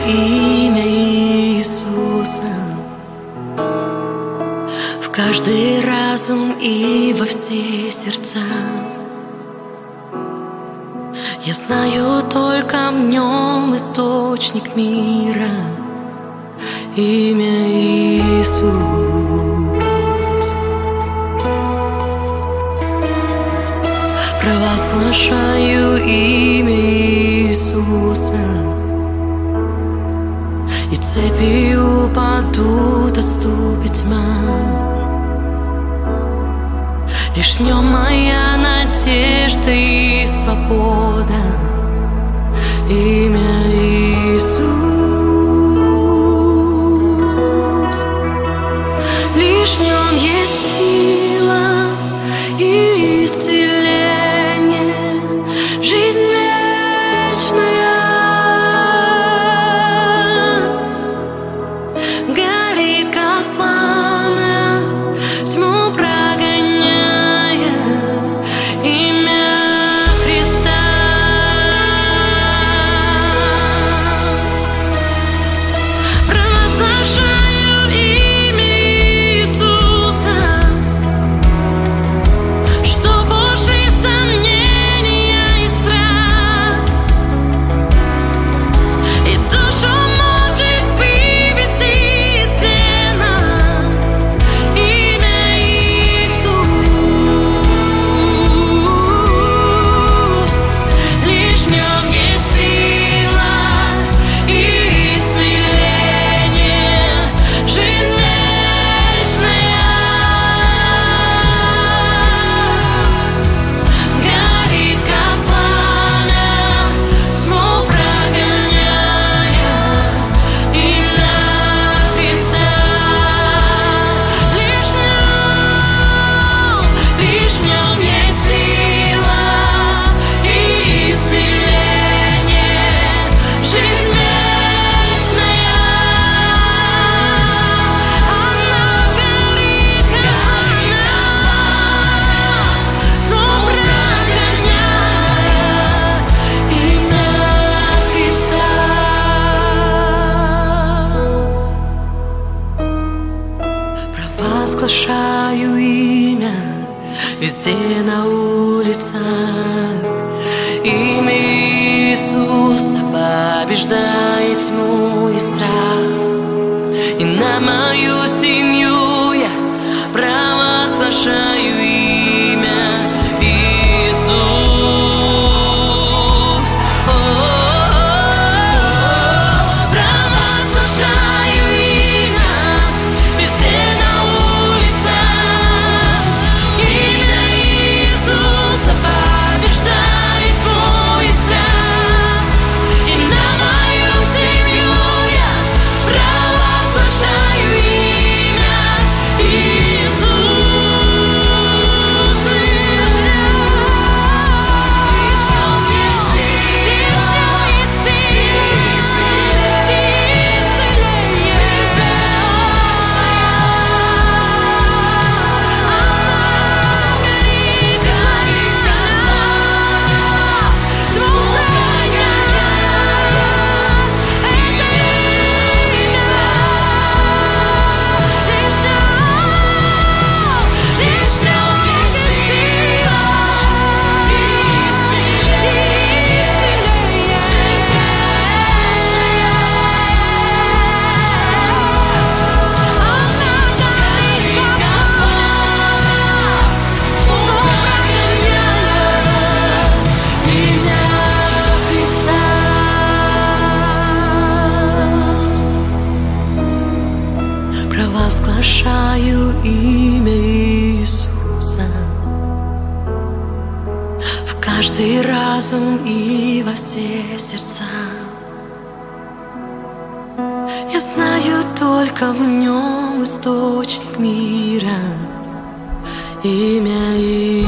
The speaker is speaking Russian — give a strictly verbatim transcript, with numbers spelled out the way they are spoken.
имя Иисуса в каждый разум и во все сердца. Я знаю, только в нем источник мира, имя Иисус. Провозглашаю имя Иисуса, и цепи упадут, отступит тьма. Лишь в нем моя надежда и свобода, имя Иисус. Лишь в нем есть сила и исцеление, жизнь вечная. Горит, как пламя, тьму прогоняя, имя Христа. Провозглашаю имя Иисуса, что больше сомнения и страх, и душу может вывести из плена, имя Иисус. Лишь в нем есть сила и исцеление, жизнь вечная. Горит, как пламя, тьму прогоняя, имя Христа. Лишь в нем, лишь в нем есть сила и исцеление, жизнь вечная. Она горит, как пламя, тьму прогоняя, имя Христа. Провозглашаю имя везде на улицах, имя Иисуса побеждает тьму и страх. И на мою семью я провозглашаю имя Иисус. О-о-о. Провозглашаю имя везде на улицах, имя Иисуса побеждает тьму и страх. И на мою семью я провозглашаю имя Иисус. Лишь в нем есть сила и исцеление, жизнь вечная. Горит, тьму прогоняя, это Иисус. Лишь в нем есть сила и исцеление, жизнь вечная. Она горит, как пламя, тьму прогоняя, имя Христа. Провозглашаю имя Иисуса в каждый разум и во все сердца. Я знаю, только в нем источник мира, имя Иисус.